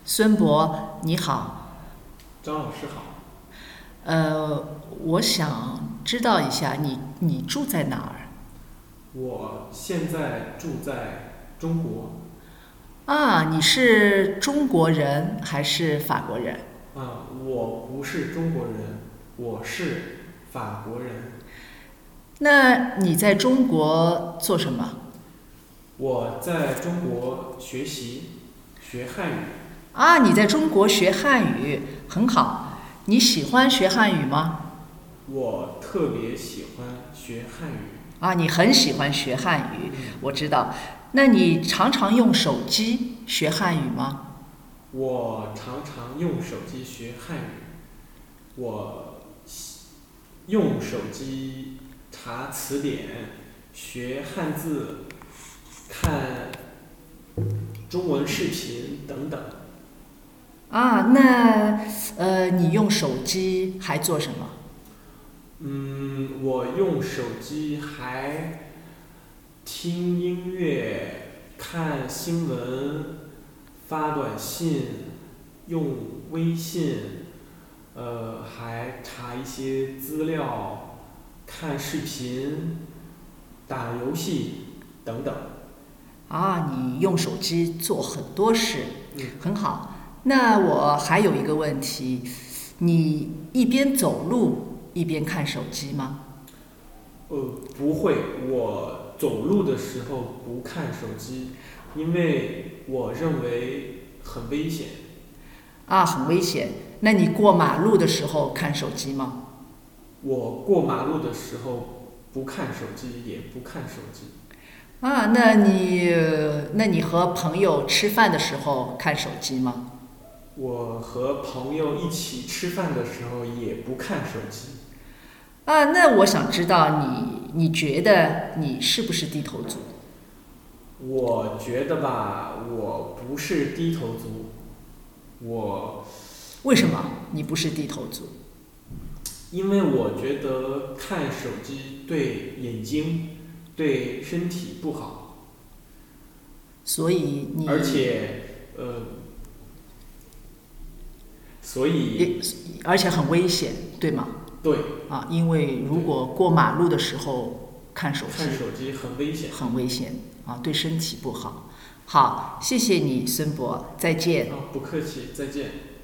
孙博，你好。 张老师好。 我想知道一下你住在哪儿？ 我现在住在中国。 啊，你是中国人还是法国人？ 我不是中国人，我是法国人。 那你在中国做什么？ 我在中国学汉语。 啊，你在中国学汉语，很好。你喜欢学汉语吗？ 我特别喜欢学汉语。 啊，你很喜欢学汉语，我知道。那你常常用手机学汉语吗？ 我常常用手机学汉语。我用手机查词典，学汉字，看中文视频等等。 啊，那你用手机还做什么？ 我用手机还听音乐、看新闻、发短信、用微信，还查一些资料、看视频、打游戏等等。 啊，你用手机做很多事，很好。那我还有一个问题，你一边走路一边看手机吗？ 不会，我走路的时候不看手机，因为我认为很危险。 啊，很危险。那你过马路的时候看手机吗？ 我过马路的时候不看手机，也不看手机。 啊，那你和朋友吃饭的时候看手机吗？ 我和朋友一起吃饭的时候也不看手机。 啊，那我想知道你觉得你是不是低头族？ 我觉得吧，我不是低头族。 为什么你不是低头族？ 因为我觉得看手机对眼睛、对身体不好。 所以你而且而且很危险，对吗？ 对。 啊，因为如果过马路的时候看手机很危险。 很危险啊，对身体不好。好，谢谢你，孙博，再见。 不客气，再见。